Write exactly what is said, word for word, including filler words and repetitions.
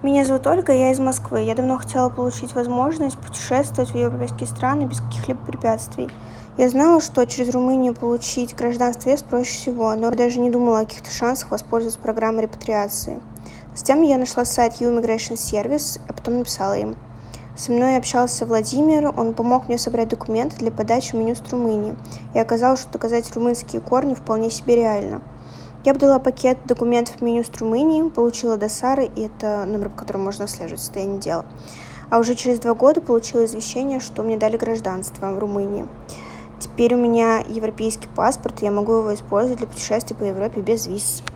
Меня зовут Ольга, я из Москвы. Я давно хотела получить возможность путешествовать в европейские страны без каких-либо препятствий. Я знала, что через Румынию получить гражданство ЕС проще всего, но даже не думала о каких-то шансах воспользоваться программой репатриации. Затем я нашла сайт ю иммигрейшн сервис, а потом написала им. Со мной общался Владимир, он помог мне собрать документы для подачи в Минюст Румынии. И оказалось, что доказать румынские корни вполне себе реально. Я подала пакет документов в Минюст Румынии, получила досары, и это номер, по которому можно отслеживать состояние дела. А уже через два года получила извещение, что мне дали гражданство в Румынии. Теперь у меня европейский паспорт, и я могу его использовать для путешествий по Европе без виз.